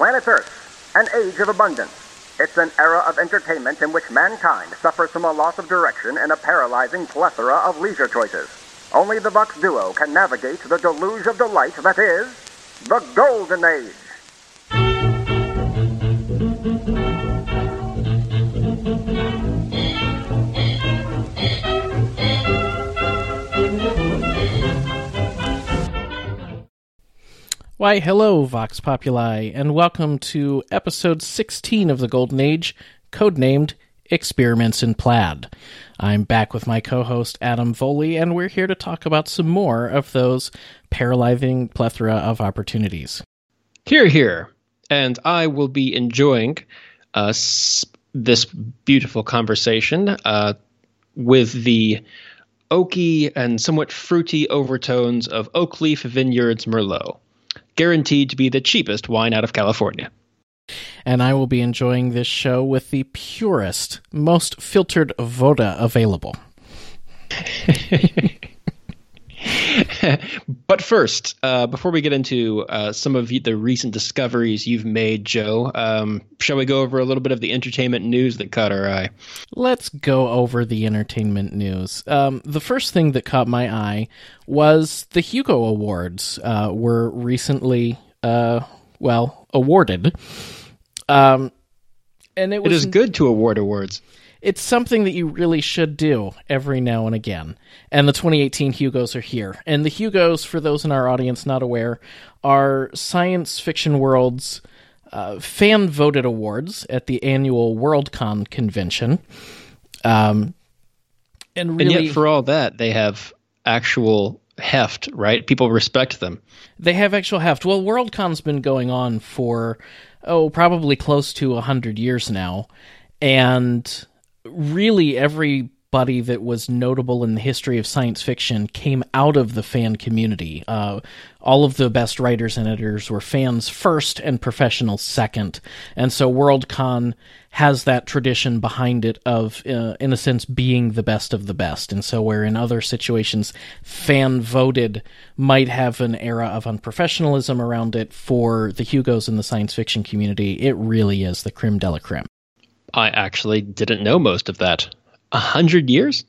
Planet Earth, an age of abundance. It's an era of entertainment in which mankind suffers from a loss of direction and a paralyzing plethora of leisure choices. Only the Vox Duo can navigate the deluge of delight that is the Golden Age. Why, hello, Vox Populi, and welcome to episode 16 of The Golden Age, codenamed Experiments in Plaid. I'm back with my co-host, Adam Foley, and we're here to talk about some more of those paralyzing plethora of opportunities. Here. And I will be enjoying this beautiful conversation with the oaky and somewhat fruity overtones of Oakleaf Vineyards Merlot. Guaranteed to be the cheapest wine out of California. And I will be enjoying this show with the purest, most filtered Voda available. But first, before we get into some of the recent discoveries you've made, Joe, shall we go over a little bit of the entertainment news that caught our eye? Let's go over the entertainment news. The first thing that caught my eye was the Hugo Awards were recently, awarded. And it is good to award awards. It's something that you really should do every now and again. And the 2018 Hugos are here. And the Hugos, for those in our audience not aware, are Science Fiction World's fan-voted awards at the annual Worldcon convention. And yet, for all that, they have actual heft, right? People respect them. They have actual heft. Well, Worldcon's been going on for, probably close to 100 years now. And really everybody that was notable in the history of science fiction came out of the fan community. All of the best writers and editors were fans first and professionals second. And so Worldcon has that tradition behind it of, in a sense, being the best of the best. And so where in other situations fan-voted might have an era of unprofessionalism around it, for the Hugos in the science fiction community, it really is the creme de la creme. I actually didn't know most of that. 100 years?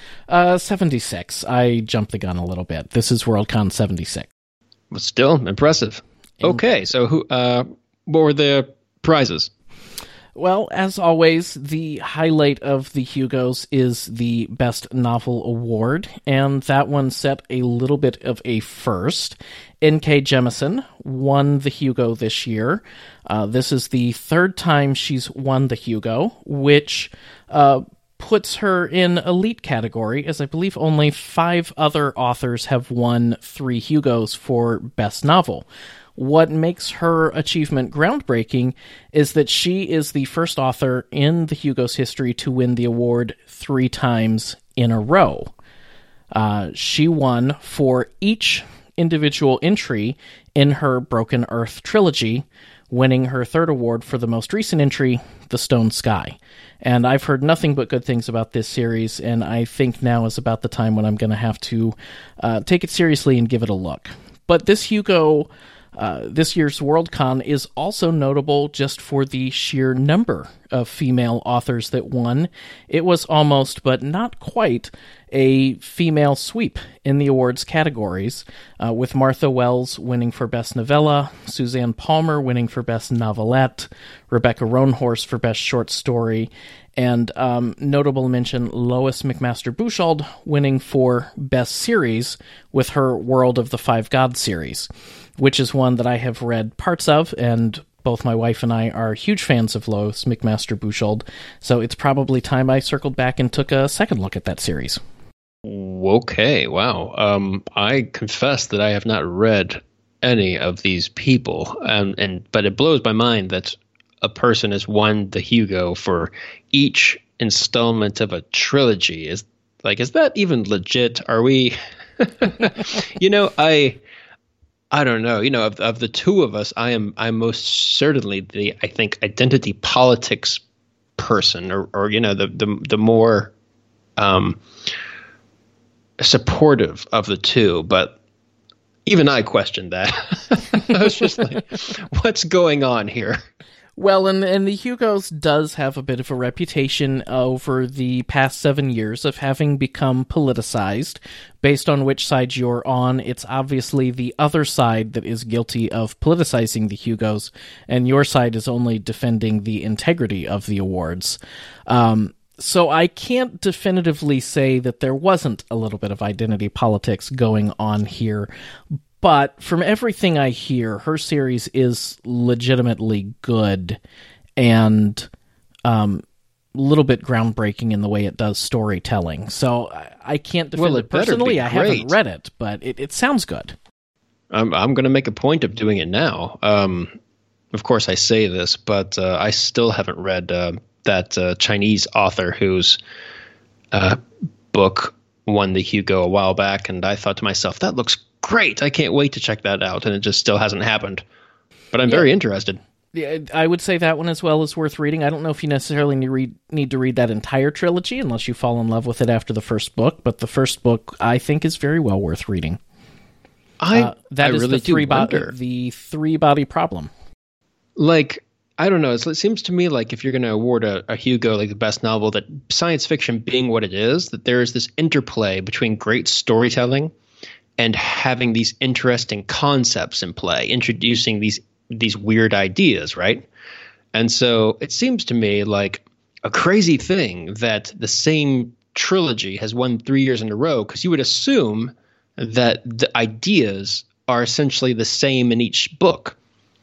76. I jumped the gun a little bit. This is Worldcon 76. But still impressive. Okay, so what were the prizes? Well, as always, the highlight of the Hugos is the Best Novel Award, and that one set a little bit of a first. N.K. Jemisin won the Hugo this year. This is the third time she's won the Hugo, which puts her in elite category, as I believe only 5 other authors have won 3 Hugos for Best Novel. What makes her achievement groundbreaking is that she is the first author in the Hugo's history to win the award 3 times in a row. She won for each individual entry in her Broken Earth trilogy, winning her 3rd award for the most recent entry, The Stone Sky. And I've heard nothing but good things about this series, and I think now is about the time when I'm going to have to take it seriously and give it a look. But this Hugo, this year's Worldcon, is also notable just for the sheer number of female authors that won. It was almost, but not quite, a female sweep in the awards categories, with Martha Wells winning for Best Novella, Suzanne Palmer winning for Best Novelette, Rebecca Roanhorse for Best Short Story, and notable mention Lois McMaster Buchwald winning for Best Series with her World of the Five Gods series, which is one that I have read parts of, and both my wife and I are huge fans of Lois McMaster Buchwald, so it's probably time I circled back and took a second look at that series. Okay, wow. I confess that I have not read any of these people, but it blows my mind that a person has won the Hugo for each installment of a trilogy. Is that even legit? Are we? I don't know. Of the two of us, I'm most certainly the identity politics person, or the more supportive of the two. But Even I questioned that. I was just like, what's going on here? Well, and the Hugos does have a bit of a reputation over the past 7 years of having become politicized. Based on which side you're on, it's obviously the other side that is guilty of politicizing the Hugos, and your side is only defending the integrity of the awards. So I can't definitively say that there wasn't a little bit of identity politics going on here, but from everything I hear, her series is legitimately good and a little bit groundbreaking in the way it does storytelling. So I can't defend it personally. I haven't read it, but it sounds good. I'm going to make a point of doing it now. Of course, I say this, but I still haven't read that Chinese author whose book won the Hugo a while back, and I thought to myself, that looks great. I can't wait to check that out, and it just still hasn't happened. But I'm very interested. Yeah, I would say that one as well is worth reading. I don't know if you necessarily need to read that entire trilogy unless you fall in love with it after the first book, but the first book I think is very well worth reading. That is really the three-body problem. Like, I don't know. It seems to me like if you're going to award a Hugo, like the best novel, that science fiction being what it is, that there is this interplay between great storytelling and having these interesting concepts in play, introducing these weird ideas, right? And so it seems to me like a crazy thing that the same trilogy has won 3 years in a row, because you would assume that the ideas are essentially the same in each book.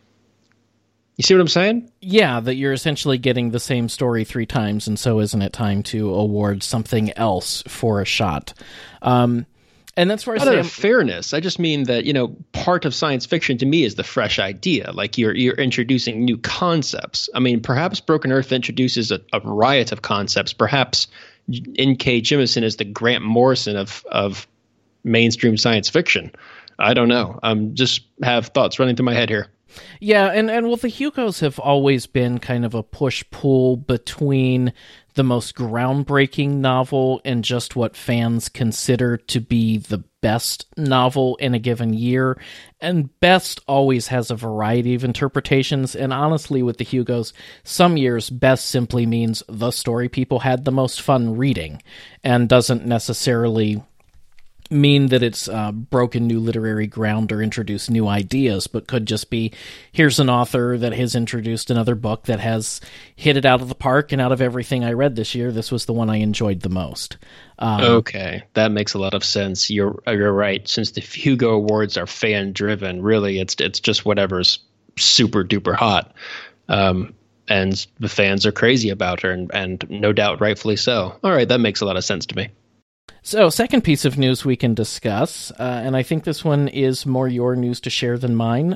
You see what I'm saying? Yeah, that you're essentially getting the same story 3 times, and so isn't it time to award something else for a shot? And that's where I say fairness. I just mean that, part of science fiction to me is the fresh idea. Like you're introducing new concepts. I mean, perhaps Broken Earth introduces a riot of concepts. Perhaps N.K. Jemisin is the Grant Morrison of mainstream science fiction. I don't know. Just have thoughts running through my head here. Yeah, and well, the Hugos have always been kind of a push-pull between the most groundbreaking novel and just what fans consider to be the best novel in a given year. And best always has a variety of interpretations, and honestly, with the Hugos, some years best simply means the story people had the most fun reading, and doesn't necessarily mean that it's broken new literary ground or introduced new ideas, but could just be, here's an author that has introduced another book that has hit it out of the park, and out of everything I read this year, this was the one I enjoyed the most. Okay, that makes a lot of sense. You're right. Since the Hugo Awards are fan-driven, really, it's just whatever's super duper hot. And the fans are crazy about her, and no doubt rightfully so. All right, that makes a lot of sense to me. So, second piece of news we can discuss, and I think this one is more your news to share than mine.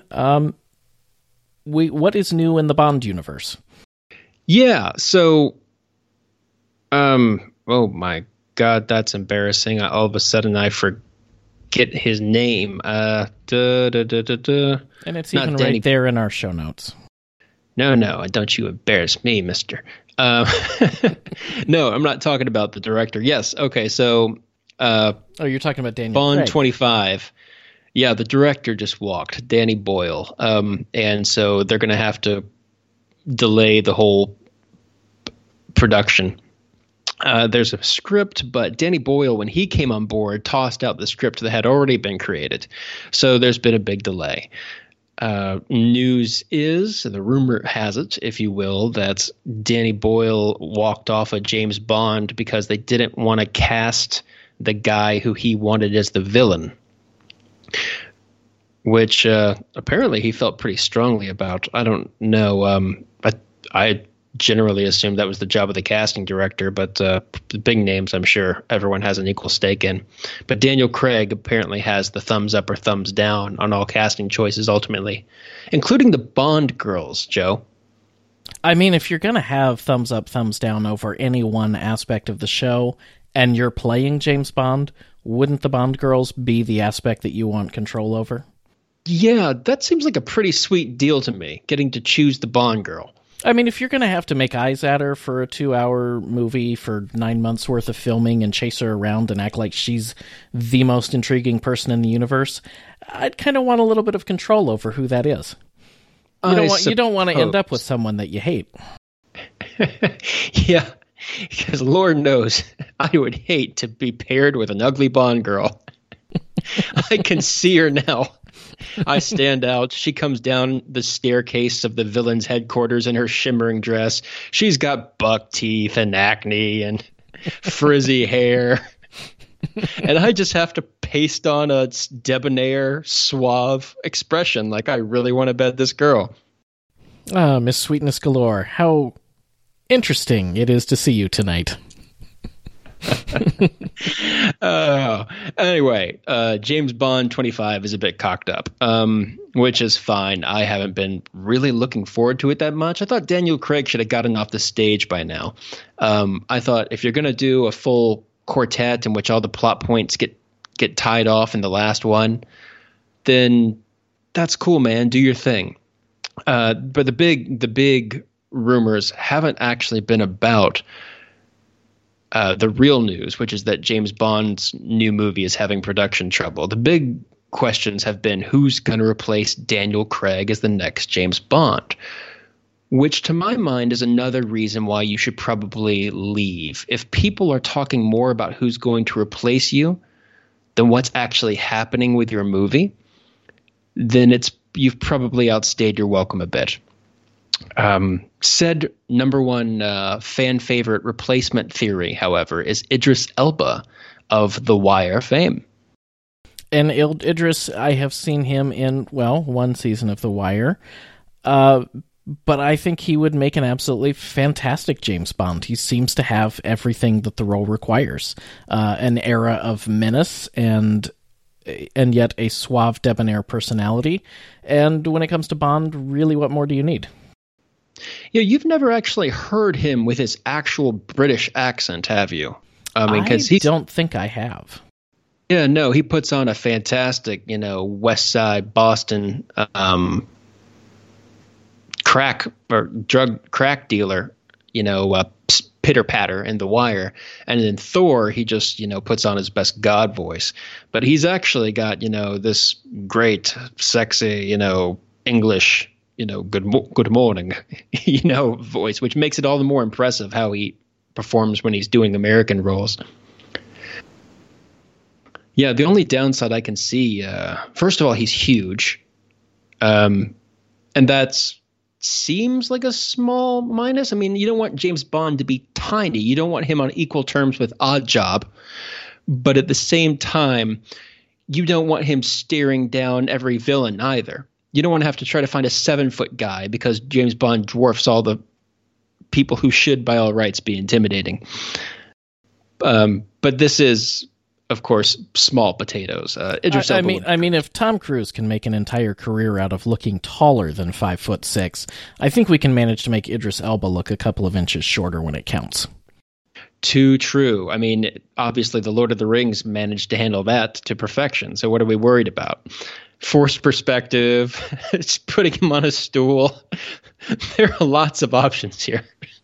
What is new in the Bond universe? Yeah, so, oh my God, that's embarrassing. All of a sudden I forget his name. And it's not even right there in our show notes. No, don't you embarrass me, mister. No, I'm not talking about the director. Yes, okay, so you're talking about Daniel Bond Craig. 25. Yeah, the director just walked, Danny Boyle. And so they're going to have to delay the whole production. There's a script, but Danny Boyle, when he came on board, tossed out the script that had already been created. So there's been a big delay. News is, the rumor has it, if you will, that Danny Boyle walked off of James Bond because they didn't want to cast the guy who he wanted as the villain, which apparently he felt pretty strongly about. I don't know. I generally assumed that was the job of the casting director, but the big names I'm sure everyone has an equal stake in. But Daniel Craig apparently has the thumbs up or thumbs down on all casting choices ultimately, including the Bond girls, Joe. I mean, if you're going to have thumbs up, thumbs down over any one aspect of the show, and you're playing James Bond, wouldn't the Bond girls be the aspect that you want control over? Yeah, that seems like a pretty sweet deal to me, getting to choose the Bond girl. I mean, if you're going to have to make eyes at her for a 2-hour movie for 9 months worth of filming and chase her around and act like she's the most intriguing person in the universe, I'd kind of want a little bit of control over who that is. You don't want to end up with someone that you hate. Yeah, because Lord knows I would hate to be paired with an ugly Bond girl. I can see her now. I stand out. She comes down the staircase of the villain's headquarters in her shimmering dress. She's got buck teeth and acne and frizzy hair. And I just have to paste on a debonair, suave expression like I really want to bed this girl. Ah, Miss Sweetness Galore, how interesting it is to see you tonight. Anyway, James Bond 25 is a bit cocked up, which is fine. I haven't been really looking forward to it that much. I thought Daniel Craig should have gotten off the stage by now. I thought if you're going to do a full quartet in which all the plot points get tied off in the last one, then that's cool, man. Do your thing. But the big rumors haven't actually been about the real news, which is that James Bond's new movie is having production trouble. The big questions have been who's going to replace Daniel Craig as the next James Bond, which to my mind is another reason why you should probably leave. If people are talking more about who's going to replace you than what's actually happening with your movie, then you've probably outstayed your welcome a bit. Said number one fan favorite replacement theory, however, is Idris Elba of The Wire fame. And Idris, I have seen him in, one season of The Wire. But I think he would make an absolutely fantastic James Bond. He seems to have everything that the role requires. An era of menace and yet a suave, debonair personality. And when it comes to Bond, really, what more do you need? Yeah, you've never actually heard him with his actual British accent, have you? I don't think I have. Yeah, no, he puts on a fantastic, West Side Boston crack dealer, pitter patter in The Wire, and in Thor he just puts on his best God voice. But he's actually got this great, sexy, English. Good morning, voice, which makes it all the more impressive how he performs when he's doing American roles. Yeah, the only downside I can see, first of all, he's huge. And that seems like a small minus. I mean, you don't want James Bond to be tiny. You don't want him on equal terms with Oddjob. But at the same time, you don't want him staring down every villain either. You don't want to have to try to find a 7-foot guy because James Bond dwarfs all the people who should, by all rights, be intimidating. But this is, of course, small potatoes. I mean, if Tom Cruise can make an entire career out of looking taller than 5'6", I think we can manage to make Idris Elba look a couple of inches shorter when it counts. Too true. I mean, obviously, the Lord of the Rings managed to handle that to perfection. So what are we worried about? Forced perspective, it's putting him on a stool. There are lots of options here.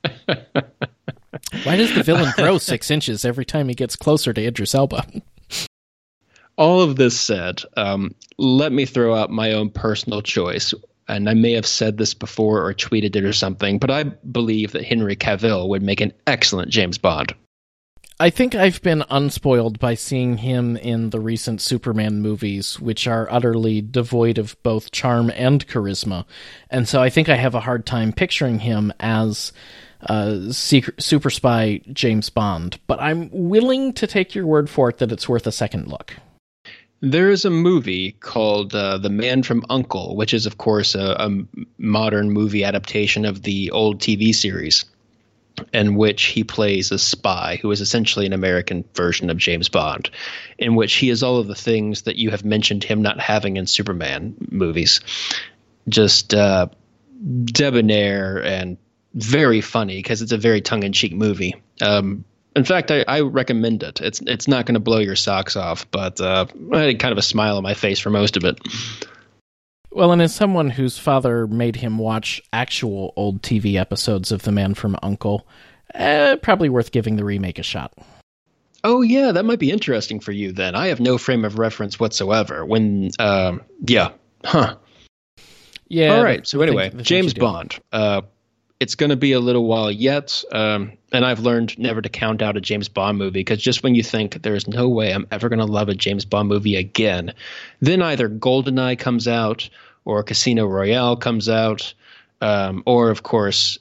Why does the villain grow 6 inches every time he gets closer to Idris Elba? All of this said, let me throw out my own personal choice. And I may have said this before or tweeted it or something, but I believe that Henry Cavill would make an excellent James Bond. I think I've been unspoiled by seeing him in the recent Superman movies, which are utterly devoid of both charm and charisma. And so I think I have a hard time picturing him as super spy James Bond. But I'm willing to take your word for it that it's worth a second look. There is a movie called The Man from U.N.C.L.E., which is, of course, a modern movie adaptation of the old TV series, in which he plays a spy who is essentially an American version of James Bond, in which he is all of the things that you have mentioned him not having in Superman movies. Just debonair and very funny because it's a very tongue-in-cheek movie. In fact, I recommend it. It's not going to blow your socks off, but I had kind of a smile on my face for most of it. Well, and as someone whose father made him watch actual old TV episodes of The Man from U.N.C.L.E., probably worth giving the remake a shot. Oh yeah, that might be interesting for you then. I have no frame of reference whatsoever. Yeah, huh. Yeah. All right. So anyway, the things you James do. Bond. It's going to be a little while yet, and I've learned never to count out a James Bond movie because just when you think there's no way I'm ever going to love a James Bond movie again, then either GoldenEye comes out or Casino Royale comes out, or of course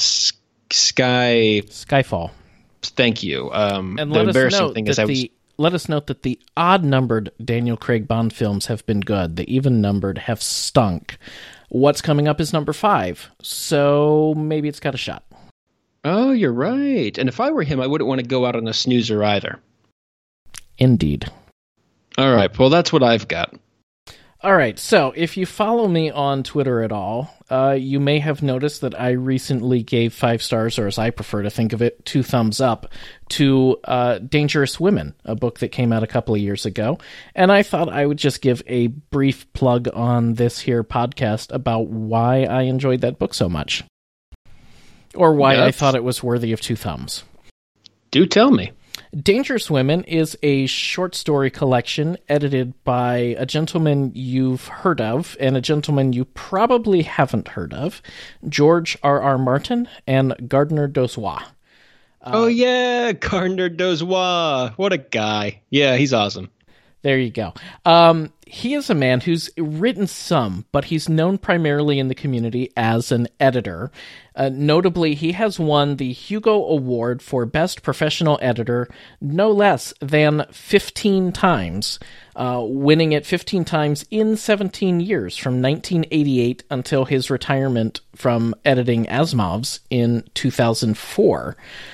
Skyfall. Thank you. And The let us embarrassing note thing that is I was. let us note that the odd-numbered Daniel Craig Bond films have been good. The even-numbered have stunk. What's coming up is number 5, so maybe it's got a shot. Oh, you're right. And if I were him, I wouldn't want to go out on a snoozer either. Indeed. All right. Well, that's what I've got. All right, so if you follow me on Twitter at all, you may have noticed that I recently gave 5 stars, or as I prefer to think of it, 2 thumbs up, to Dangerous Women, a book that came out a couple of years ago. And I thought I would just give a brief plug on this here podcast about why I enjoyed that book so much. Or why I thought it was worthy of 2 thumbs. Do tell me. Dangerous Women is a short story collection edited by a gentleman you've heard of and a gentleman you probably haven't heard of, George R.R. Martin and Gardner Dozois. Oh, yeah, Gardner Dozois. What a guy. Yeah, he's awesome. There you go. He is a man who's written some, but he's known primarily in the community as an editor. Notably, he has won the Hugo Award for Best Professional Editor no less than 15 times, winning it 15 times in 17 years, from 1988 until his retirement from editing Asimov's in 2004.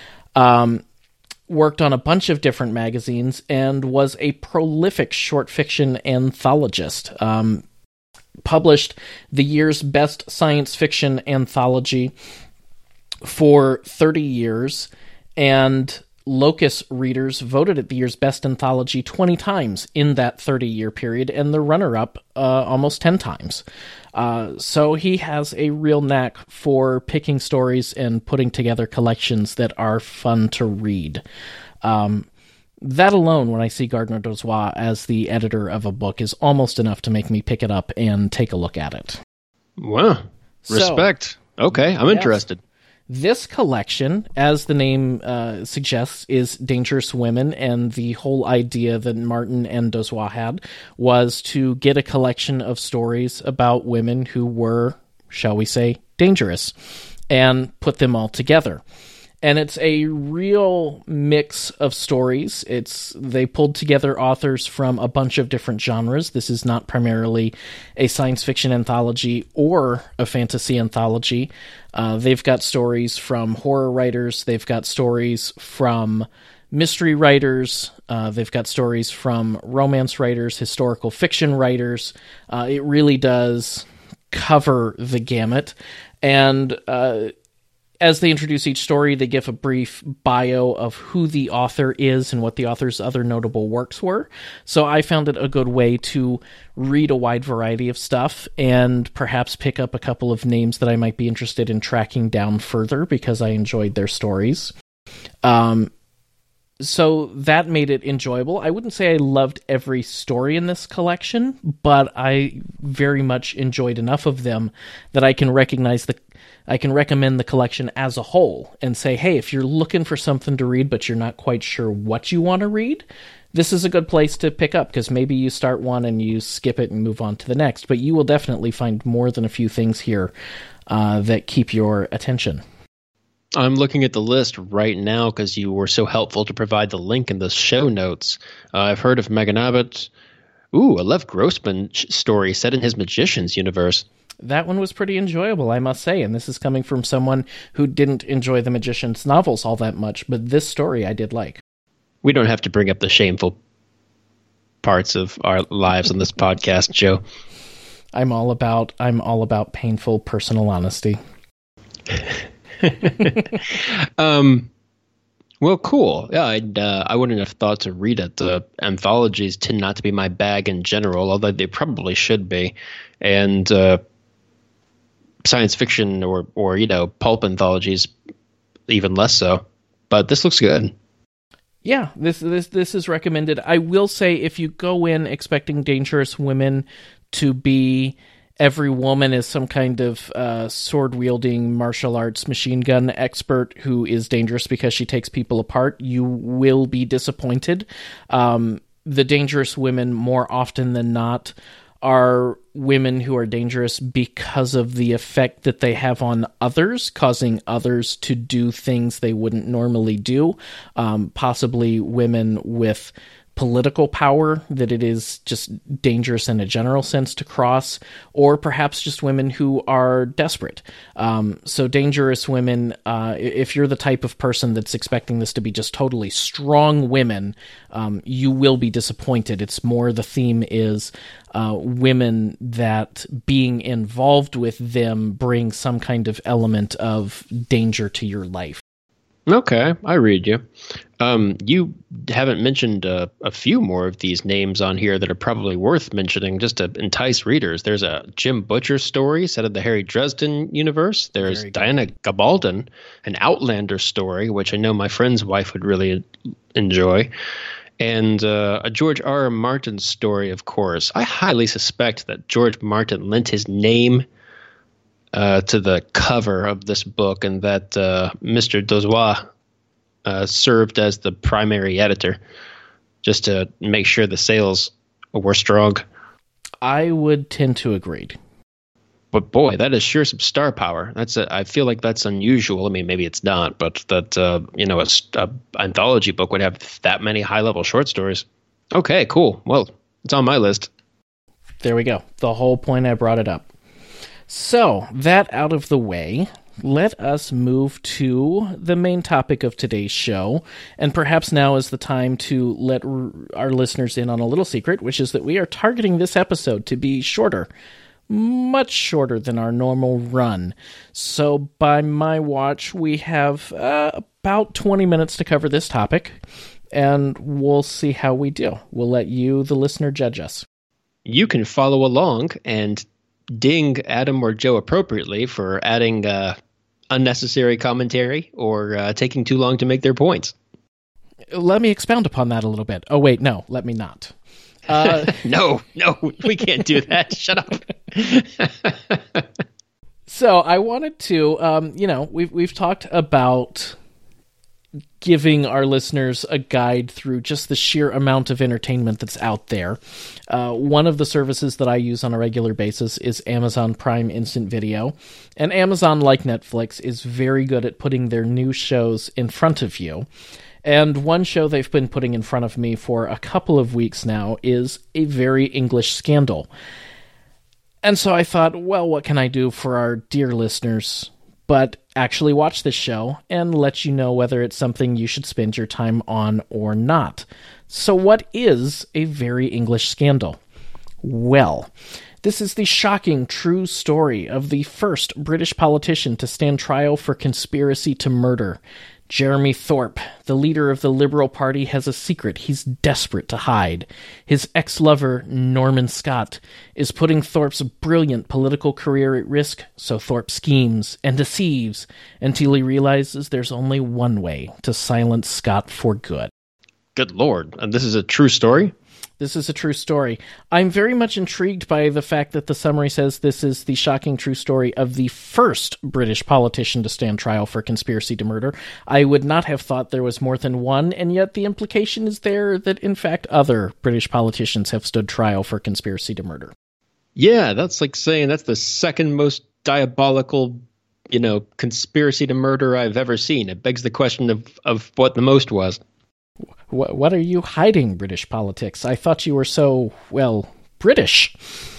Worked on a bunch of different magazines and was a prolific short fiction anthologist. Published the year's best science fiction anthology for 30 years, and Locus readers voted it the year's best anthology 20 times in that 30-year period, and the runner-up almost 10 times. So he has a real knack for picking stories and putting together collections that are fun to read. That alone, when I see Gardner Dozois as the editor of a book, is almost enough to make me pick it up and take a look at it. Wow. Respect. Okay, I'm interested. This collection, as the name suggests, is Dangerous Women, and the whole idea that Martin and Dozois had was to get a collection of stories about women who were, shall we say, dangerous, and put them all together. And it's a real mix of stories. They pulled together authors from a bunch of different genres. This is not primarily a science fiction anthology or a fantasy anthology. They've got stories from horror writers. They've got stories from mystery writers. They've got stories from romance writers, historical fiction writers. It really does cover the gamut. And as they introduce each story, they give a brief bio of who the author is and what the author's other notable works were. So I found it a good way to read a wide variety of stuff and perhaps pick up a couple of names that I might be interested in tracking down further because I enjoyed their stories. So that made it enjoyable. I wouldn't say I loved every story in this collection, but I very much enjoyed enough of them that I can recommend the collection as a whole and say, hey, if you're looking for something to read but you're not quite sure what you want to read, this is a good place to pick up, because maybe you start one and you skip it and move on to the next, but you will definitely find more than a few things here that keep your attention. I'm looking at the list right now because you were so helpful to provide the link in the show notes. I've heard of Megan Abbott. Ooh, a Lev Grossman story set in his Magicians universe. That one was pretty enjoyable, I must say, and this is coming from someone who didn't enjoy the Magician's novels all that much, but this story I did like. We don't have to bring up the shameful parts of our lives on this podcast, Joe. I'm all about painful personal honesty. Well, cool. Yeah, I wouldn't have thought to read it. Anthologies tend not to be my bag in general, although they probably should be. And science fiction or pulp anthologies even less so. But this looks good. Yeah, this is recommended. I will say, if you go in expecting Dangerous Women to be every woman is some kind of sword-wielding martial arts machine gun expert who is dangerous because she takes people apart, you will be disappointed. The Dangerous Women, more often than not, are women who are dangerous because of the effect that they have on others, causing others to do things they wouldn't normally do. Possibly women with political power that it is just dangerous in a general sense to cross, or perhaps just women who are desperate. So Dangerous Women, if you're the type of person that's expecting this to be just totally strong women, you will be disappointed. It's more the theme is women that being involved with them brings some kind of element of danger to your life. Okay, I read you. You haven't mentioned a few more of these names on here that are probably worth mentioning just to entice readers. There's a Jim Butcher story set in the Harry Dresden universe. There's Diana Gabaldon, an Outlander story, which I know my friend's wife would really enjoy. And a George R. Martin story, of course. I highly suspect that George Martin lent his name to the cover of this book, and that Mr. Dozois served as the primary editor just to make sure the sales were strong. I would tend to agree. But boy, that is sure some star power. I feel like that's unusual. I mean, maybe it's not, but that a anthology book would have that many high-level short stories. Okay, cool. Well, it's on my list. There we go. The whole point I brought it up. So, that out of the way, let us move to the main topic of today's show, and perhaps now is the time to let our listeners in on a little secret, which is that we are targeting this episode to be shorter, much shorter than our normal run. So, by my watch, we have about 20 minutes to cover this topic, and we'll see how we do. We'll let you, the listener, judge us. You can follow along and ding Adam or Joe appropriately for adding unnecessary commentary or taking too long to make their points. Let me expound upon that a little bit. Oh, wait, no, let me not. No, we can't do that. Shut up. So I wanted to, we've talked about giving our listeners a guide through just the sheer amount of entertainment that's out there. One of the services that I use on a regular basis is Amazon Prime Instant Video. And Amazon, like Netflix, is very good at putting their new shows in front of you. And one show they've been putting in front of me for a couple of weeks now is A Very English Scandal. And so I thought, well, what can I do for our dear listeners but actually watch this show and let you know whether it's something you should spend your time on or not. So what is A Very English Scandal? Well, this is the shocking true story of the first British politician to stand trial for conspiracy to murder. Jeremy Thorpe, the leader of the Liberal Party, has a secret he's desperate to hide. His ex-lover, Norman Scott, is putting Thorpe's brilliant political career at risk, so Thorpe schemes and deceives until he realizes there's only one way to silence Scott for good. Good Lord. And this is a true story? This is a true story. I'm very much intrigued by the fact that the summary says this is the shocking true story of the first British politician to stand trial for conspiracy to murder. I would not have thought there was more than one, and yet the implication is there that, in fact, other British politicians have stood trial for conspiracy to murder. Yeah, that's like saying that's the second most diabolical, conspiracy to murder I've ever seen. It begs the question of what the most was. What are you hiding, British politics? I thought you were so, British.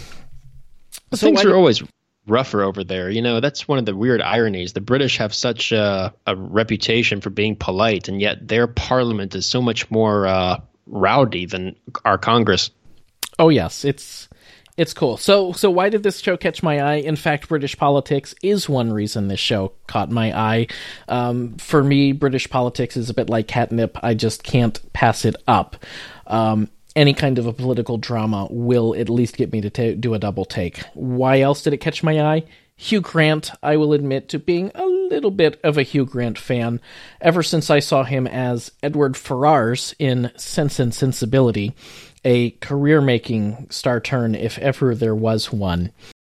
Things are always rougher over there. That's one of the weird ironies. The British have such a reputation for being polite, and yet their parliament is so much more rowdy than our Congress. Oh, yes. It's cool. So why did this show catch my eye? In fact, British politics is one reason this show caught my eye. For me, British politics is a bit like catnip. I just can't pass it up. Any kind of a political drama will at least get me to do a double take. Why else did it catch my eye? Hugh Grant, I will admit to being a little bit of a Hugh Grant fan ever since I saw him as Edward Ferrars in Sense and Sensibility, a career-making star turn if ever there was one.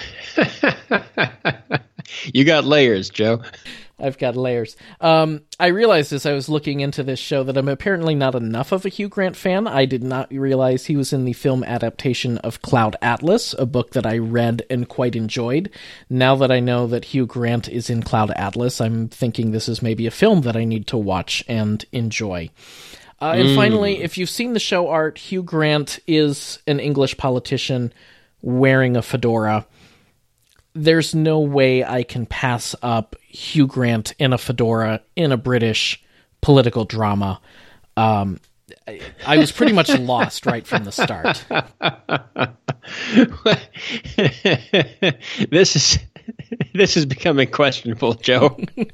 You got layers, Joe. I've got layers. I realized as I was looking into this show that I'm apparently not enough of a Hugh Grant fan. I did not realize he was in the film adaptation of Cloud Atlas, a book that I read and quite enjoyed. Now that I know that Hugh Grant is in Cloud Atlas, I'm thinking this is maybe a film that I need to watch and enjoy. And finally, if you've seen the show art, Hugh Grant is an English politician wearing a fedora. There's no way I can pass up Hugh Grant in a fedora in a British political drama. I was pretty much lost right from the start. This is becoming questionable, Joe.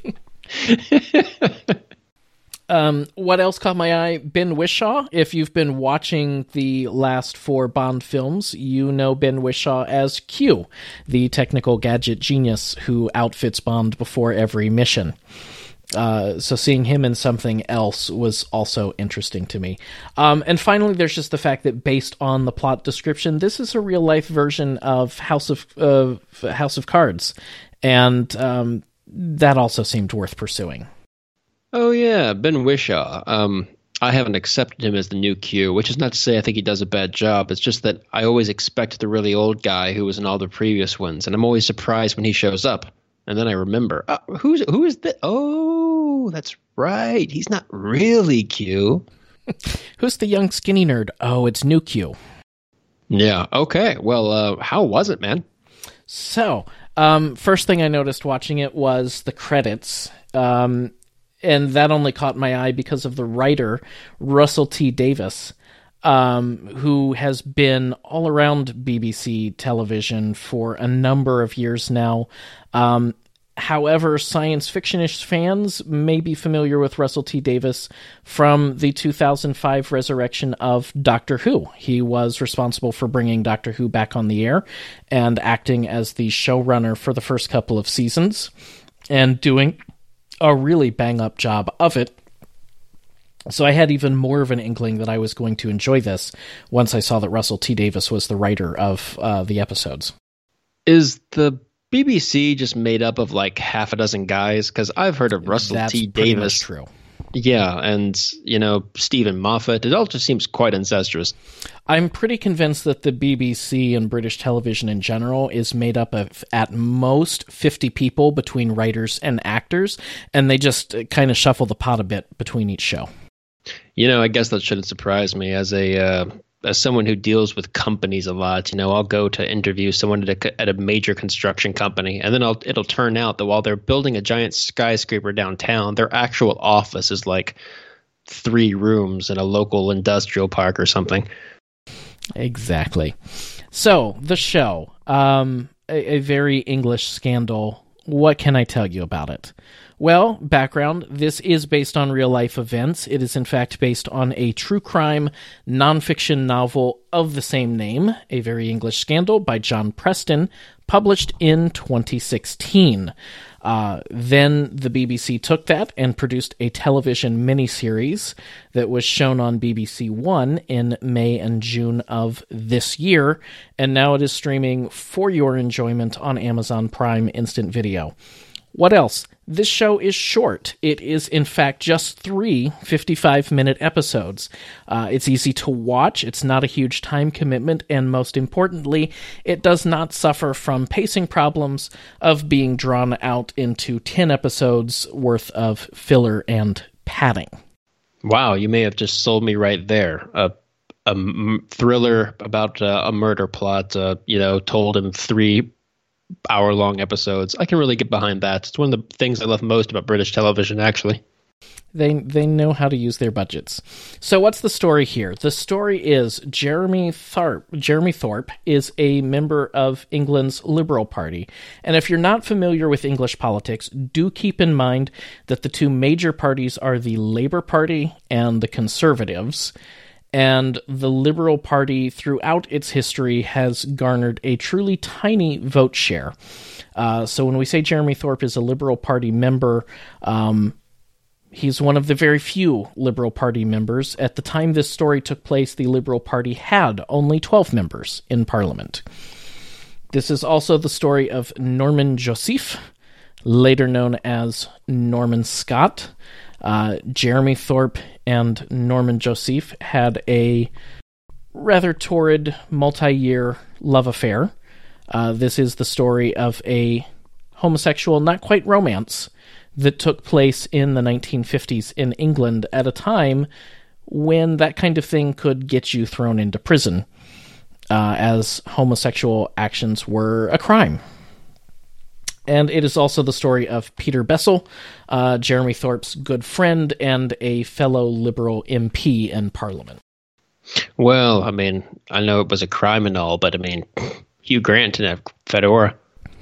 What else caught my eye? Ben Whishaw. If you've been watching the last 4 Bond films, you know Ben Whishaw as Q, the technical gadget genius who outfits Bond before every mission. So seeing him in something else was also interesting to me. And finally, there's just the fact that based on the plot description, this is a real-life version of House of Cards. And that also seemed worth pursuing. Oh, yeah, Ben Whishaw. I haven't accepted him as the new Q, which is not to say I think he does a bad job. It's just that I always expect the really old guy who was in all the previous ones, and I'm always surprised when he shows up. And then I remember, who is that? Oh, that's right. He's not really Q. Who's the young skinny nerd? Oh, it's new Q. Yeah, okay. Well, how was it, man? So, first thing I noticed watching it was the credits. And that only caught my eye because of the writer, Russell T. Davies, who has been all around BBC television for a number of years now. However, science fiction-ish fans may be familiar with Russell T. Davies from the 2005 resurrection of Doctor Who. He was responsible for bringing Doctor Who back on the air and acting as the showrunner for the first couple of seasons and doing a really bang-up job of it. So I had even more of an inkling that I was going to enjoy this once I saw that Russell T. Davies was the writer of the episodes. Is the BBC just made up of like half a dozen guys? Because I've heard of Russell T. Davies. That's true. Yeah, and, Stephen Moffat. It all just seems quite incestuous. I'm pretty convinced that the BBC and British television in general is made up of, at most, 50 people between writers and actors, and they just kind of shuffle the pot a bit between each show. I guess that shouldn't surprise me. As someone who deals with companies a lot, I'll go to interview someone at a major construction company, and then it'll turn out that while they're building a giant skyscraper downtown, their actual office is like 3 rooms in a local industrial park or something. Exactly. So, the show, a very English scandal. What can I tell you about it? Well, background, this is based on real-life events. It is, in fact, based on a true crime nonfiction novel of the same name, A Very English Scandal, by John Preston, published in 2016. Then the BBC took that and produced a television miniseries that was shown on BBC One in May and June of this year, and now it is streaming for your enjoyment on Amazon Prime Instant Video. What else? This show is short. It is, in fact, just 3 55-minute episodes. It's easy to watch, it's not a huge time commitment, and most importantly, it does not suffer from pacing problems of being drawn out into 10 episodes worth of filler and padding. Wow, you may have just sold me right there. A thriller about a murder plot, told in 3 hour-long episodes. I can really get behind that. It's one of the things I love most about British television, actually. They know how to use their budgets. So what's the story here? The story is Jeremy Thorpe is a member of England's Liberal Party. And if you're not familiar with English politics, do keep in mind that the 2 major parties are the Labour Party and the Conservatives. and the Liberal Party throughout its history has garnered a truly tiny vote share. So when we say Jeremy Thorpe is a Liberal Party member, he's one of the very few Liberal Party members. At the time this story took place, the Liberal Party had only 12 members in Parliament. This is also the story of Norman Joseph, later known as Norman Scott. Jeremy Thorpe and Norman Joseph had a rather torrid multi-year love affair. This is the story of a homosexual, not quite romance, that took place in the 1950s in England at a time when that kind of thing could get you thrown into prison, as homosexual actions were a crime. And it is also the story of Peter Bessel, Jeremy Thorpe's good friend and a fellow Liberal MP in Parliament. Well, I mean, I know it was a crime and all, but I mean, Hugh Grant in a fedora.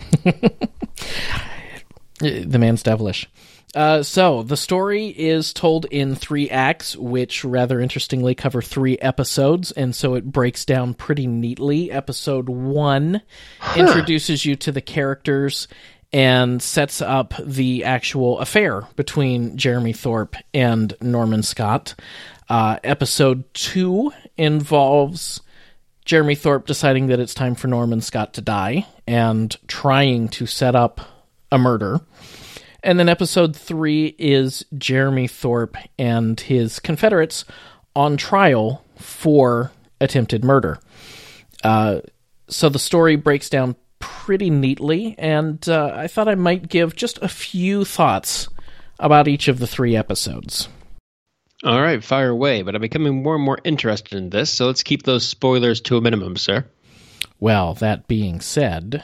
The man's devilish. So, the story is told in 3 acts, which rather interestingly cover 3 episodes, and so it breaks down pretty neatly. Episode 1 introduces you to the characters and sets up the actual affair between Jeremy Thorpe and Norman Scott. Episode 2 involves Jeremy Thorpe deciding that it's time for Norman Scott to die and trying to set up a murder. And then episode 3 is Jeremy Thorpe and his Confederates on trial for attempted murder. So the story breaks down pretty neatly, and I thought I might give just a few thoughts about each of the 3 episodes. All right, fire away, but I'm becoming more and more interested in this, so let's keep those spoilers to a minimum, sir. Well, that being said...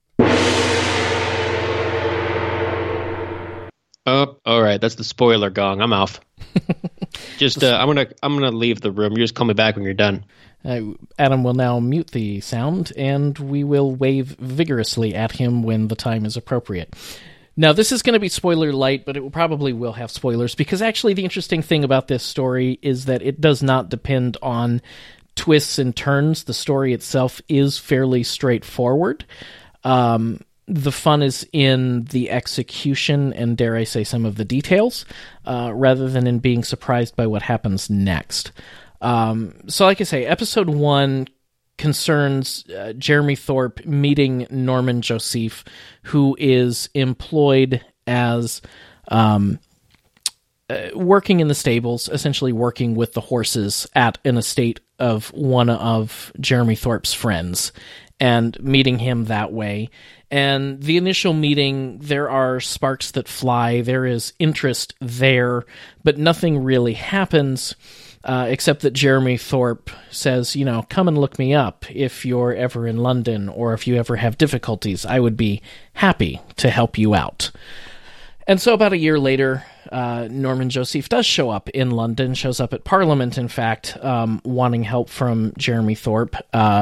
Oh, all right. That's the spoiler gong. I'm off. Just, I'm gonna leave the room. You just call me back when you're done. Adam will now mute the sound, and we will wave vigorously at him when the time is appropriate. Now, this is going to be spoiler light, but it probably will have spoilers, because actually the interesting thing about this story is that it does not depend on twists and turns. The story itself is fairly straightforward. The fun is in the execution and, dare I say, some of the details, rather than in being surprised by what happens next. So like I say, episode 1 concerns Jeremy Thorpe meeting Norman Joseph, who is employed as working in the stables, essentially working with the horses at an estate of one of Jeremy Thorpe's friends, and meeting him that way. And the initial meeting, there are sparks that fly, there is interest there, but nothing really happens, except that Jeremy Thorpe says, come and look me up if you're ever in London, or if you ever have difficulties. I would be happy to help you out. And so about a year later, Norman Joseph does show up in London, shows up at Parliament, in fact, wanting help from Jeremy Thorpe.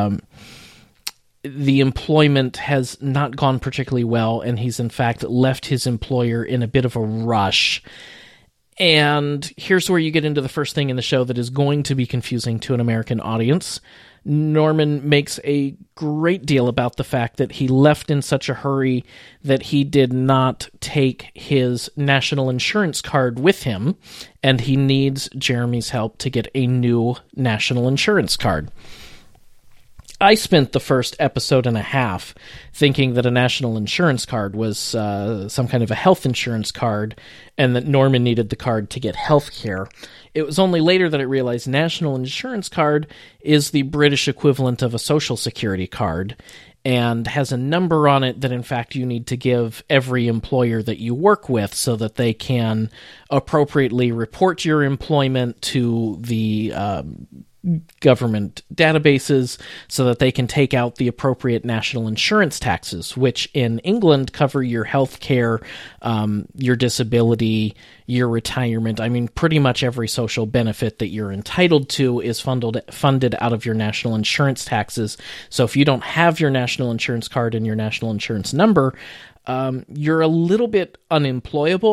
The employment has not gone particularly well, and he's in fact left his employer in a bit of a rush. And here's where you get into the first thing in the show that is going to be confusing to an American audience. Norman makes a great deal about the fact that he left in such a hurry that he did not take his national insurance card with him, and he needs Jeremy's help to get a new national insurance card. I spent the first episode and a half thinking that a national insurance card was some kind of a health insurance card, and that Norman needed the card to get health care. It was only later that I realized national insurance card is the British equivalent of a social security card, and has a number on it that in fact you need to give every employer that you work with so that they can appropriately report your employment to the government databases so that they can take out the appropriate national insurance taxes, which in England cover your health care, your disability, your retirement. I mean, pretty much every social benefit that you're entitled to is funded out of your national insurance taxes. So if you don't have your national insurance card and your national insurance number, you're a little bit unemployable,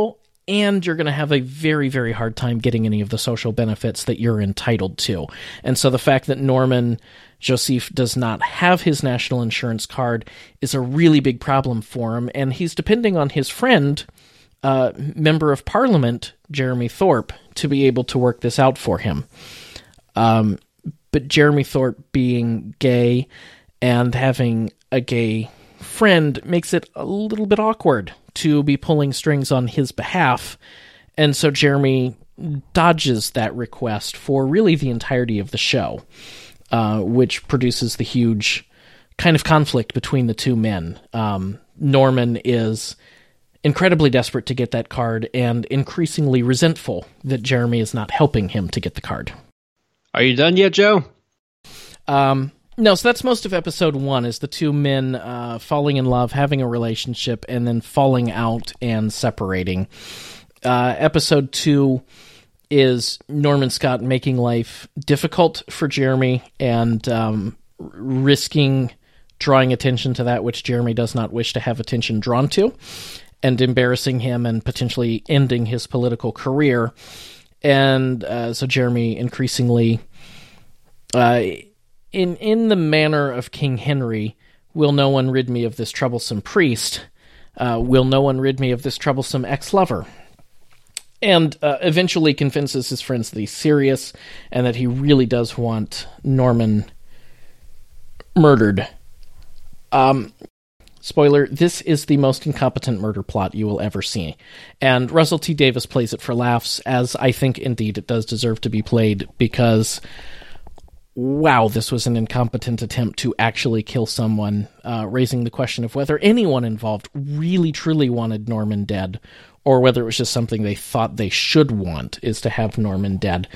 and you're going to have a very, very hard time getting any of the social benefits that you're entitled to. And so the fact that Norman Joseph does not have his national insurance card is a really big problem for him, and he's depending on his friend, Member of Parliament, Jeremy Thorpe, to be able to work this out for him. But Jeremy Thorpe being gay and having a gay friend makes it a little bit awkward to be pulling strings on his behalf, and so Jeremy dodges that request for really the entirety of the show, which produces the huge kind of conflict between the two men. Norman is incredibly desperate to get that card and increasingly resentful that Jeremy is not helping him to get the card. Are you done yet, Joe? No, so that's most of episode 1, is the two men falling in love, having a relationship, and then falling out and separating. Episode 2 is Norman Scott making life difficult for Jeremy and risking drawing attention to that which Jeremy does not wish to have attention drawn to, and embarrassing him and potentially ending his political career. And so Jeremy increasingly... In the manner of King Henry, will no one rid me of this troublesome priest? Will no one rid me of this troublesome ex-lover? And eventually convinces his friends that he's serious and that he really does want Norman murdered. Spoiler, this is the most incompetent murder plot you will ever see. And Russell T. Davies plays it for laughs, as I think indeed it does deserve to be played, because... wow, this was an incompetent attempt to actually kill someone, raising the question of whether anyone involved really truly wanted Norman dead, or whether it was just something they thought they should want, is to have Norman dead.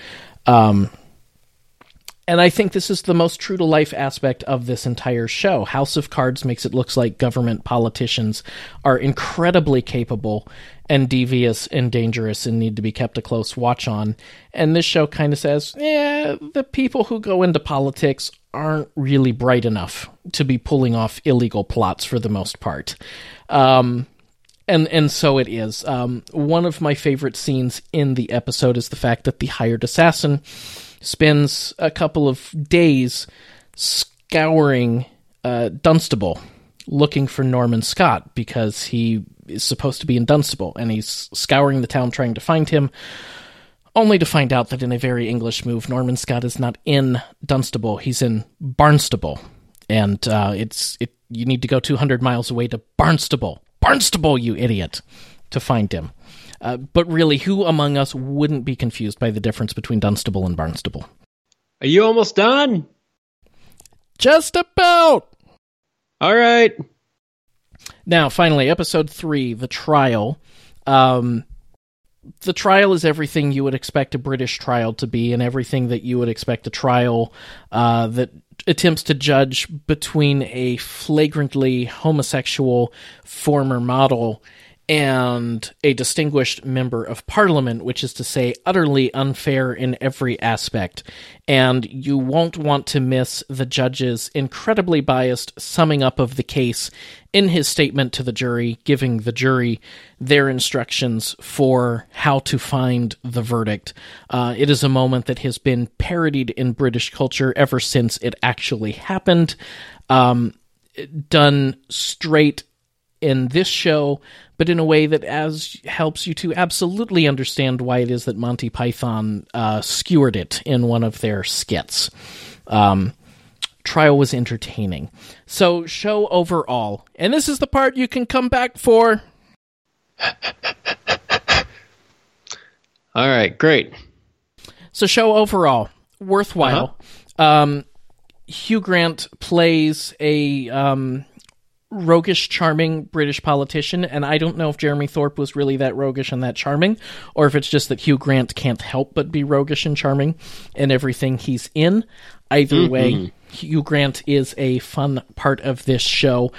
And I think this is the most true-to-life aspect of this entire show. House of Cards makes it look like government politicians are incredibly capable and devious and dangerous and need to be kept a close watch on. And this show kind of says, the people who go into politics aren't really bright enough to be pulling off illegal plots for the most part. And so it is. One of my favorite scenes in the episode is the fact that the hired assassin spends a couple of days scouring Dunstable, looking for Norman Scott, because he is supposed to be in Dunstable, and he's scouring the town trying to find him, only to find out that in a very English move, Norman Scott is not in Dunstable, he's in Barnstable. And you need to go 200 miles away to Barnstable. Barnstable, you idiot, to find him. But really, who among us wouldn't be confused by the difference between Dunstable and Barnstable? Are you almost done? Just about! All right. Now, finally, episode 3, The Trial. The trial is everything you would expect a British trial to be, and everything that you would expect a trial that attempts to judge between a flagrantly homosexual former model and a distinguished member of Parliament, which is to say utterly unfair in every aspect. And you won't want to miss the judge's incredibly biased summing up of the case in his statement to the jury, giving the jury their instructions for how to find the verdict. It is a moment that has been parodied in British culture ever since it actually happened. Done straight in this show, but in a way that helps you to absolutely understand why it is that Monty Python skewered it in one of their skits. Trial was entertaining. So, show overall, and this is the part you can come back for. All right, great. So, show overall, worthwhile. Hugh Grant plays a roguish, charming British politician, and I don't know if Jeremy Thorpe was really that roguish and that charming, or if it's just that Hugh Grant can't help but be roguish and charming in everything he's in. Either way, Hugh Grant is a fun part of this show.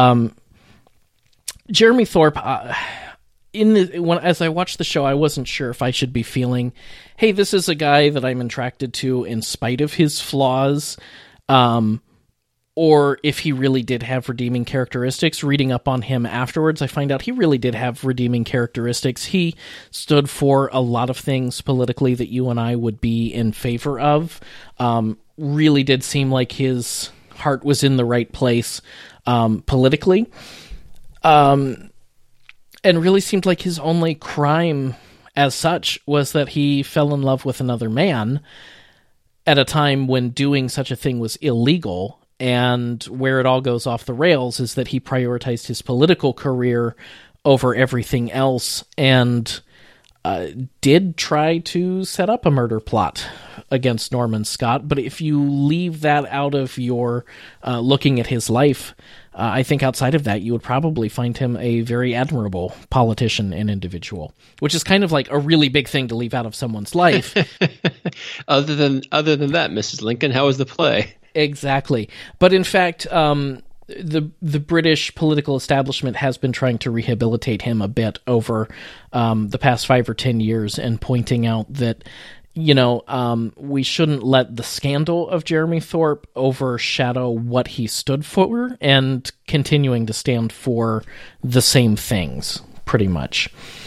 Jeremy Thorpe, as I watched the show, I wasn't sure if I should be feeling, hey, this is a guy that I'm attracted to in spite of his flaws, or if he really did have redeeming characteristics. Reading up on him afterwards, I find out he really did have redeeming characteristics. He stood for a lot of things politically that you and I would be in favor of. Really did seem like his heart was in the right place politically. And really seemed like his only crime as such was that he fell in love with another man at a time when doing such a thing was illegal. And where it all goes off the rails is that he prioritized his political career over everything else, and did try to set up a murder plot against Norman Scott. But if you leave that out of your looking at his life, I think outside of that, you would probably find him a very admirable politician and individual, which is kind of like a really big thing to leave out of someone's life. Other than that, Mrs. Lincoln, how was the play? Exactly. But in fact, the British political establishment has been trying to rehabilitate him a bit over the past 5 or 10 years, and pointing out that, we shouldn't let the scandal of Jeremy Thorpe overshadow what he stood for, and continuing to stand for the same things, pretty much.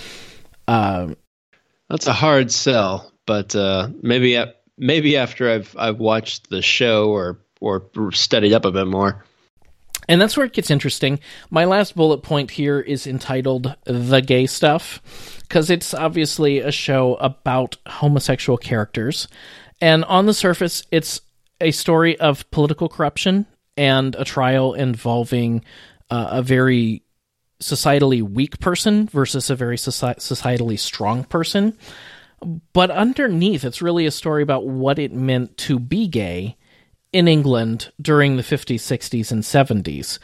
That's a hard sell, but maybe after I've watched the show or studied up a bit more. And that's where it gets interesting. My last bullet point here is entitled The Gay Stuff, because it's obviously a show about homosexual characters. And on the surface, it's a story of political corruption and a trial involving a very societally weak person versus a very societally strong person. But underneath, it's really a story about what it meant to be gay in England during the 50s, 60s, and 70s.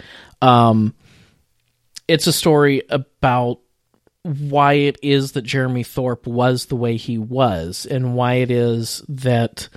It's a story about why it is that Jeremy Thorpe was the way he was, and why it is that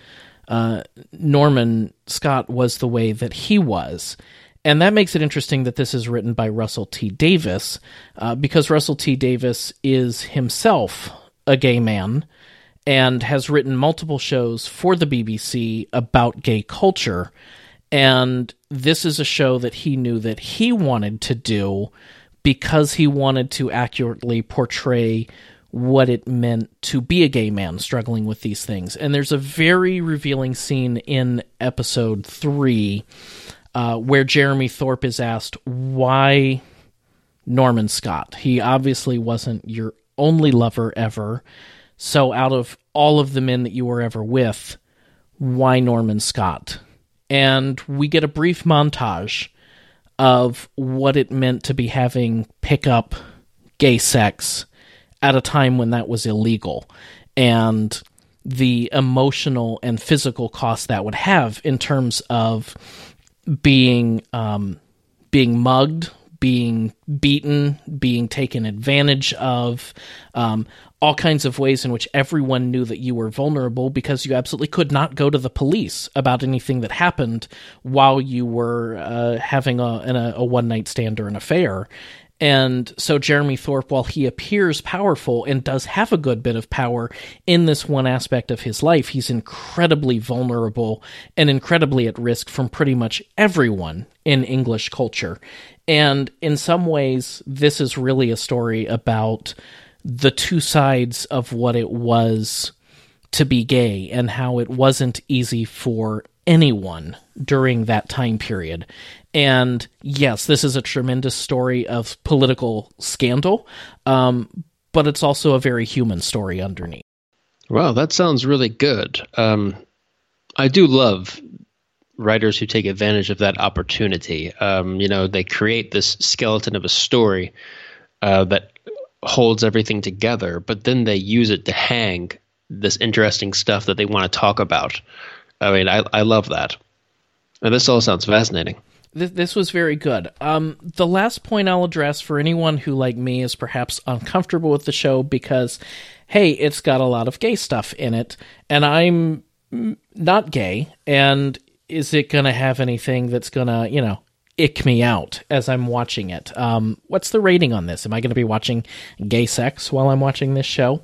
Norman Scott was the way that he was. And that makes it interesting that this is written by Russell T. Davies, because Russell T. Davies is himself a gay man, and has written multiple shows for the BBC about gay culture. And this is a show that he knew that he wanted to do because he wanted to accurately portray what it meant to be a gay man struggling with these things. And there's a very revealing scene in episode 3 where Jeremy Thorpe is asked, why Norman Scott? He obviously wasn't your only lover ever. So out of all of the men that you were ever with, why Norman Scott? And we get a brief montage of what it meant to be having pick-up gay sex at a time when that was illegal, and the emotional and physical cost that would have in terms of being mugged, being beaten, being taken advantage of, all kinds of ways in which everyone knew that you were vulnerable because you absolutely could not go to the police about anything that happened while you were having a one-night stand or an affair. And so Jeremy Thorpe, while he appears powerful and does have a good bit of power in this one aspect of his life, he's incredibly vulnerable and incredibly at risk from pretty much everyone in English culture. And in some ways, this is really a story about the two sides of what it was to be gay and how it wasn't easy for anyone during that time period. And yes, this is a tremendous story of political scandal, but it's also a very human story underneath. Wow, that sounds really good. I do love writers who take advantage of that opportunity. They create this skeleton of a story that holds everything together, but then they use it to hang this interesting stuff that they want to talk about. I mean, I love that. And this all sounds fascinating. This was very good. The last point I'll address for anyone who, like me, is perhaps uncomfortable with the show because, hey, it's got a lot of gay stuff in it, and I'm not gay, and is it going to have anything that's going to, ick me out as I'm watching it? What's the rating on this? Am I going to be watching gay sex while I'm watching this show?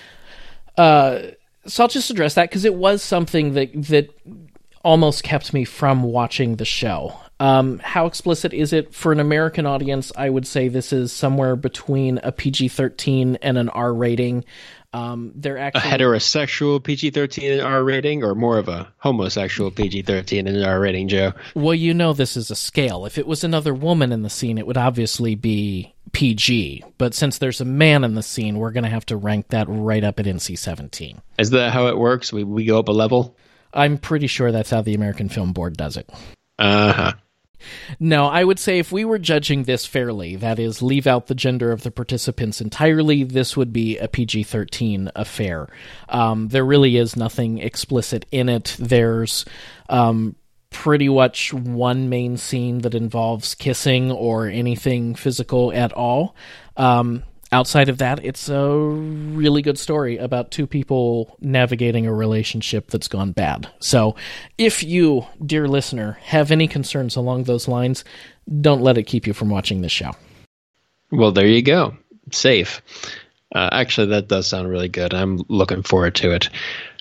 So I'll just address that because it was something that almost kept me from watching the show. How explicit is it? For an American audience, I would say this is somewhere between a PG-13 and an R rating. They're actually a heterosexual PG-13 and R rating, or more of a homosexual PG-13 and R rating, Joe? Well, this is a scale. If it was another woman in the scene, it would obviously be PG. But since there's a man in the scene, we're going to have to rank that right up at NC-17. Is that how it works? We go up a level? I'm pretty sure that's how the American Film Board does it. Uh-huh. No, I would say if we were judging this fairly, that is, leave out the gender of the participants entirely, this would be a PG-13 affair. There really is nothing explicit in it. There's pretty much one main scene that involves kissing or anything physical at all. Outside of that, it's a really good story about two people navigating a relationship that's gone bad. So if you, dear listener, have any concerns along those lines, don't let it keep you from watching this show. Well, there you go. Safe. Actually, that does sound really good. I'm looking forward to it.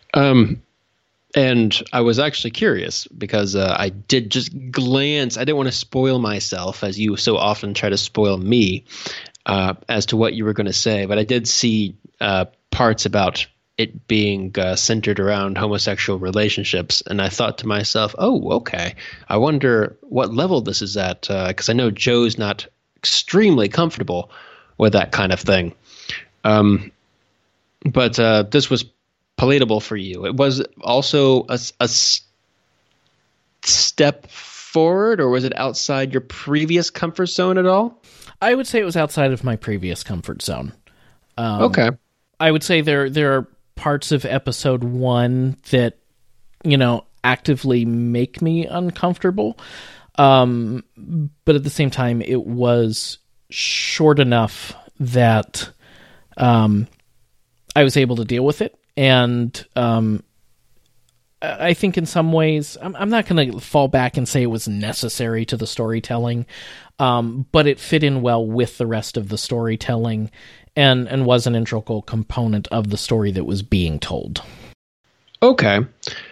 And I was actually curious because I did just glance. I didn't want to spoil myself, as you so often try to spoil me, as to what you were going to say. But I did see parts about it being centered around homosexual relationships. And I thought to myself, oh, okay. I wonder what level this is at, because I know Joe's not extremely comfortable with that kind of thing. But this was palatable for you. It was also a step forward, or was it outside your previous comfort zone at all? I would say it was outside of my previous comfort zone. Okay. I would say there are parts of episode 1 that, actively make me uncomfortable. But at the same time, it was short enough that I was able to deal with it. And I think in some ways, I'm not going to fall back and say it was necessary to the storytelling, but it fit in well with the rest of the storytelling and was an integral component of the story that was being told. Okay.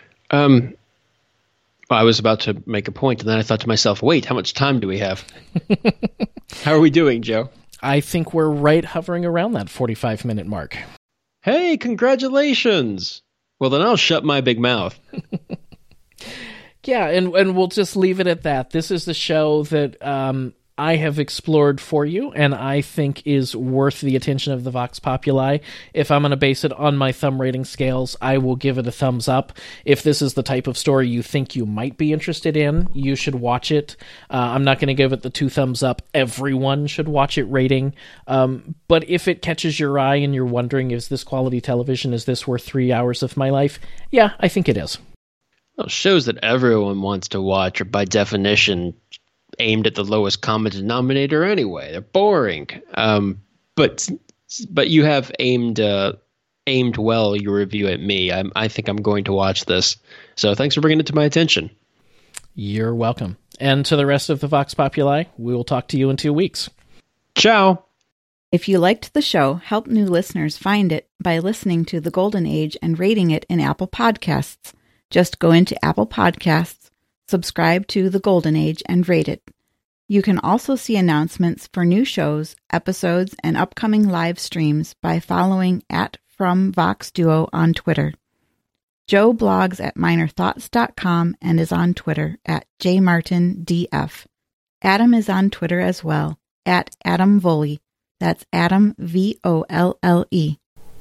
I was about to make a point, and then I thought to myself, wait, how much time do we have? How are we doing, Joe? I think we're right hovering around that 45-minute mark. Hey, congratulations! Well, then I'll shut my big mouth. Yeah, and we'll just leave it at that. This is the show that I have explored for you, and I think is worth the attention of the Vox Populi. If I'm going to base it on my thumb rating scales, I will give it a thumbs up. If this is the type of story you think you might be interested in, you should watch it. I'm not going to give it the 2 thumbs up. Everyone should watch it rating. But if it catches your eye and you're wondering, is this quality television? Is this worth 3 hours of my life? Yeah, I think it is. Well, shows that everyone wants to watch are by definition aimed at the lowest common denominator anyway. They're boring. But you have aimed well your review at me. I think I'm going to watch this. So thanks for bringing it to my attention. You're welcome. And to the rest of the Vox Populi, we will talk to you in 2 weeks. Ciao. If you liked the show, help new listeners find it by listening to The Golden Age and rating it in Apple Podcasts. Just go into Apple Podcasts, subscribe to The Golden Age, and rate it. You can also see announcements for new shows, episodes, and upcoming live streams by following @FromVoxDuo on Twitter. Joe blogs at minorthoughts.com and is on Twitter @JMartinDF. Adam is on Twitter as well, @AdamVolle. That's Adam, VOLLE.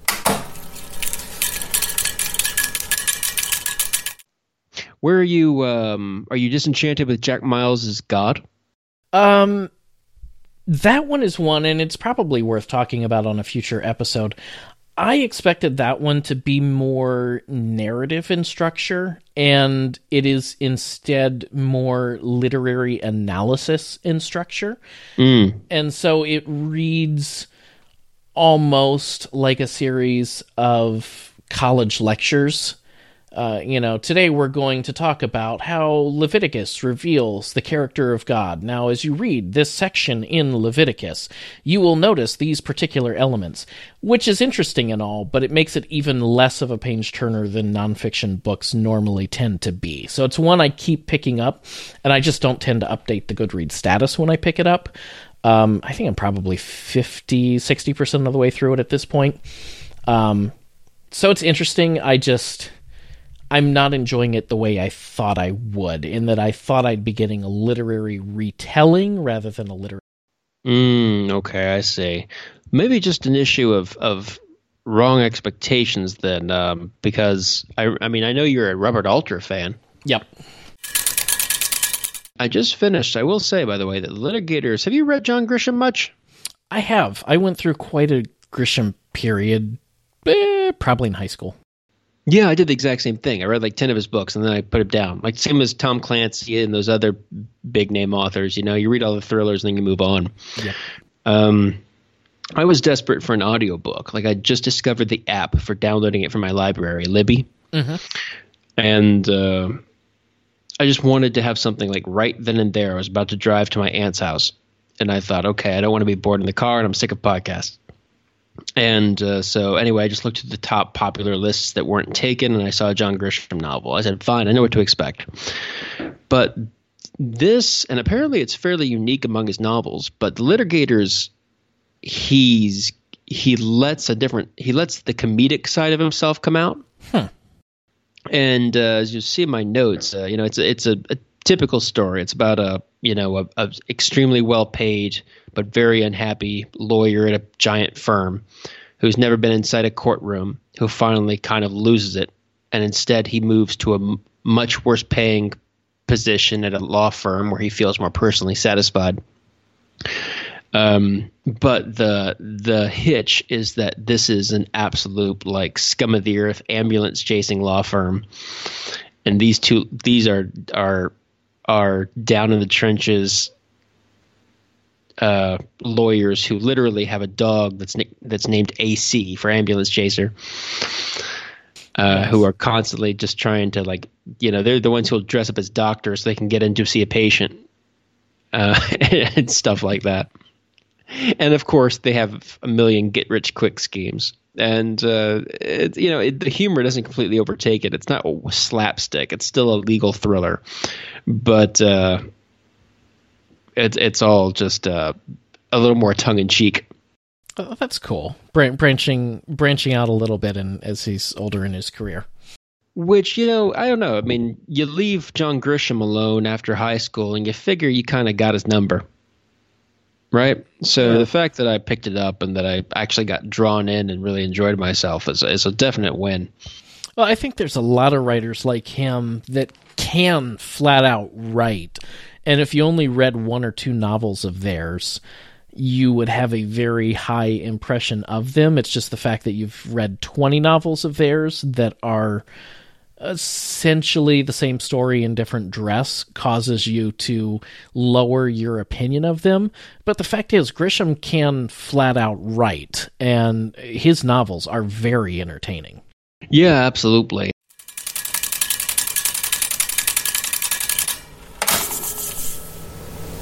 Where are you disenchanted with Jack Miles' God? That one is one, and it's probably worth talking about on a future episode. I expected that one to be more narrative in structure, and it is instead more literary analysis in structure. And so it reads almost like a series of college lectures Today we're going to talk about how Leviticus reveals the character of God. Now, as you read this section in Leviticus, you will notice these particular elements, which is interesting and all, but it makes it even less of a page-turner than nonfiction books normally tend to be. So it's one I keep picking up, and I just don't tend to update the Goodreads status when I pick it up. I think I'm probably 50-60% of the way through it at this point. So it's interesting. I'm not enjoying it the way I thought I would, in that I thought I'd be getting a literary retelling rather than a literary... Okay, I see. Maybe just an issue of wrong expectations then, because, I know you're a Robert Alter fan. Yep. I just finished, I will say, by the way, that Litigators... Have you read John Grisham much? I have. I went through quite a Grisham period, probably in high school. Yeah, I did the exact same thing. I read like 10 of his books, and then I put it down. Like, same as Tom Clancy and those other big-name authors. You read all the thrillers, and then you move on. Yeah. I was desperate for an audiobook. Like, I just discovered the app for downloading it from my library, Libby. Mm-hmm. And I just wanted to have something like right then and there. I was about to drive to my aunt's house, and I thought, okay, I don't want to be bored in the car, and I'm sick of podcasts. And so anyway, I just looked at the top popular lists that weren't taken, and I saw a John Grisham novel. I said, fine, I know what to expect. But this, and apparently it's fairly unique among his novels, but The Litigators, he lets the comedic side of himself come out. And as you see in my notes, it's a typical story. It's about a extremely well-paid but very unhappy lawyer at a giant firm who's never been inside a courtroom, who finally kind of loses it, and instead he moves to a much worse-paying position at a law firm where he feels more personally satisfied. But the hitch is that this is an absolute like scum of the earth ambulance chasing law firm, and these are down in the trenches lawyers who literally have a dog that's named AC for ambulance chaser, who are constantly just trying to they're the ones who'll dress up as doctors so they can get in to see a patient, and stuff like that. And of course, they have a million get-rich-quick schemes. And the humor doesn't completely overtake it. It's not slapstick. It's still a legal thriller, but it's all just a little more tongue-in-cheek. Oh, that's cool. Branching out a little bit as he's older in his career. Which, I don't know. I mean, you leave John Grisham alone after high school, and you figure you kind of got his number. Right? So the fact that I picked it up and that I actually got drawn in and really enjoyed myself is a definite win. Well, I think there's a lot of writers like him that can flat out write. And if you only read one or two novels of theirs, you would have a very high impression of them. It's just the fact that you've read 20 novels of theirs that are essentially the same story in different dress causes you to lower your opinion of them. But the fact is, Grisham can flat out write, and his novels are very entertaining. Yeah, absolutely.